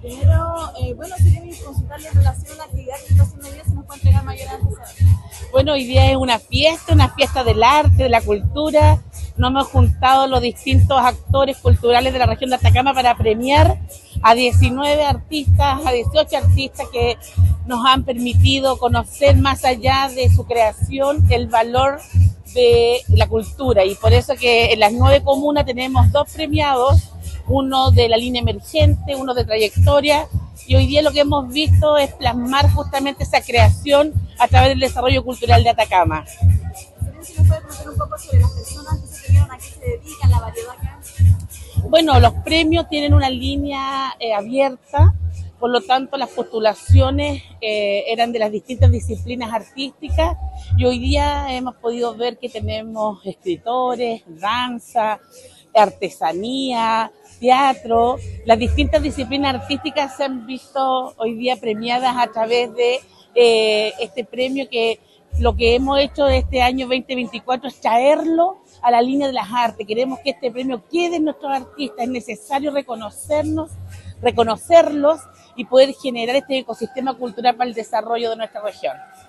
Primero, bueno, quería consultarle en relación a la actividad que está haciendo hoy día, si nos puede entregar mayor antecedentes. Bueno, hoy día es una fiesta del arte, de la cultura. Nos hemos juntado los distintos actores culturales de la región de Atacama para premiar a 19 artistas, a 18 artistas que nos han permitido conocer más allá de su creación el valor de la cultura. Y por eso que en las 9 comunas tenemos 2 premiados, uno de la línea emergente, uno de trayectoria, y hoy día lo que hemos visto es plasmar justamente esa creación a través del desarrollo cultural de Atacama. Si nos puede comentar un poco sobre las personas que se premiaron, a qué se dedican, la variedad acá. Bueno, los premios tienen una línea abierta, por lo tanto las postulaciones eran de las distintas disciplinas artísticas y hoy día hemos podido ver que tenemos escritores, danza, artesanía, teatro. Las distintas disciplinas artísticas se han visto hoy día premiadas a través de este premio, que lo que hemos hecho de este año 2024 es traerlo a la línea de las artes. Queremos que este premio quede en nuestros artistas. Es necesario reconocerlos y poder generar este ecosistema cultural para el desarrollo de nuestra región.